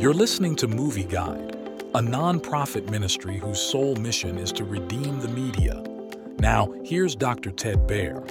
You're listening to Movie Guide, a non-profit ministry whose sole mission is to redeem the media. Now, here's Dr. Ted Baehr.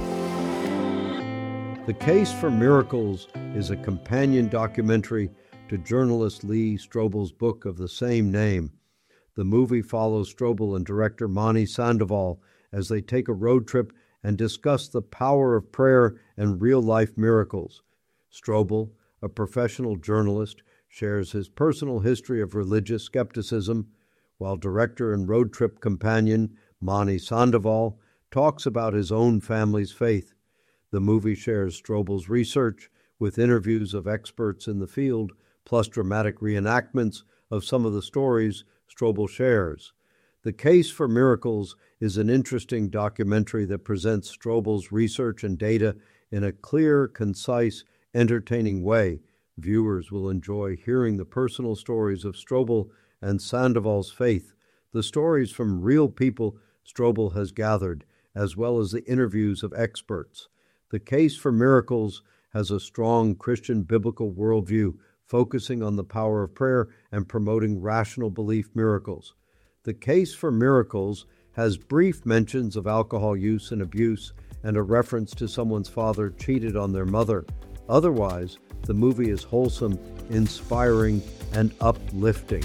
The Case for Miracles is a companion documentary to journalist Lee Strobel's book of the same name. The movie follows Strobel and director Mani Sandoval as they take a road trip and discuss the power of prayer and real-life miracles. Strobel, a professional journalist, shares his personal history of religious skepticism, while director and road trip companion Mani Sandoval talks about his own family's faith. The movie shares Strobel's research with interviews of experts in the field, plus dramatic reenactments of some of the stories Strobel shares. The Case for Miracles is an interesting documentary that presents Strobel's research and data in a clear, concise, entertaining way. Viewers will enjoy hearing the personal stories of Strobel and Sandoval's faith, the stories from real people Strobel has gathered, as well as the interviews of experts. The Case for Miracles has a strong Christian biblical worldview, focusing on the power of prayer and promoting rational belief miracles. The Case for Miracles has brief mentions of alcohol use and abuse and a reference to someone's father cheated on their mother. Otherwise, the movie is wholesome, inspiring, and uplifting.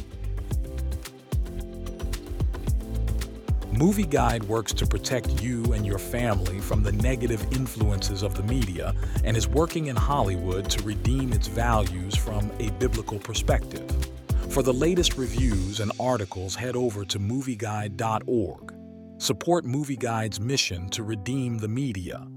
Movie Guide works to protect you and your family from the negative influences of the media and is working in Hollywood to redeem its values from a biblical perspective. For the latest reviews and articles, head over to movieguide.org. Support Movie Guide's mission to redeem the media.